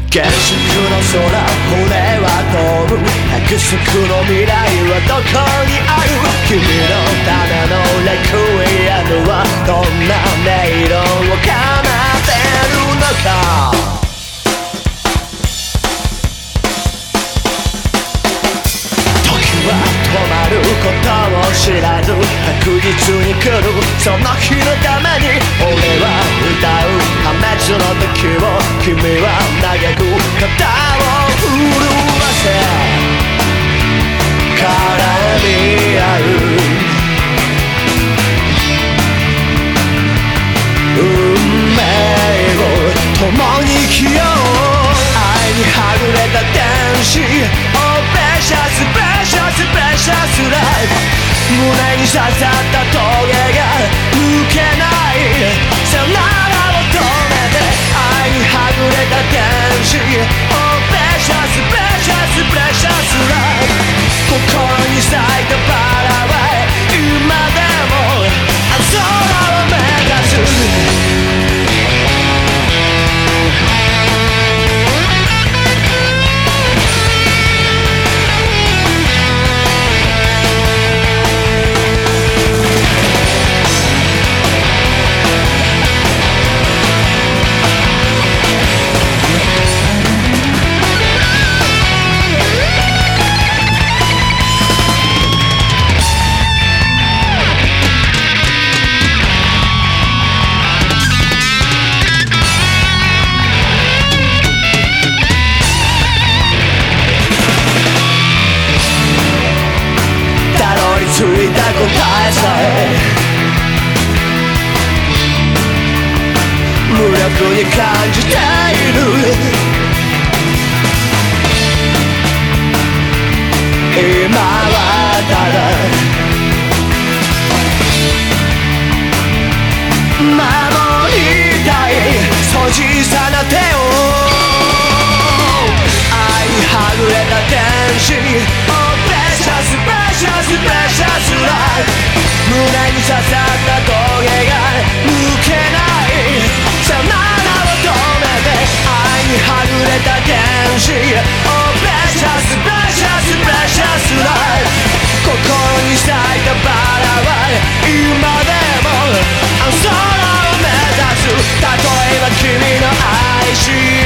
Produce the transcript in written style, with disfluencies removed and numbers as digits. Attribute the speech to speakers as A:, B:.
A: 原色の空、骨は飛ぶ。約束の未来はどこにある？君のためのレクイエムはどんな音色を奏でるのか。時は止まることを知らず、確実に来るその日のために俺は歌う。破滅の時を君は嘆く。肩を震わせ絡み合う。運命を共に生きよう。愛にはぐれた天使、Oh precious precious precious life。胸に刺さった棘が抜けない。さよならを止めて愛にはぐれた天使、Oh precious precious precious life。心に咲いたバラは今でも青空を目指す。ついた答えさえ無力に感じている。今はただ守りたい小さな手を。愛にはぐれた天使、Oh precious precious precious life。胸に刺さった棘が抜けない。さよならを止めて愛にはぐれた天使、Oh precious precious precious life。心に咲いたバラは今でも青空を目指す。例えば君の愛し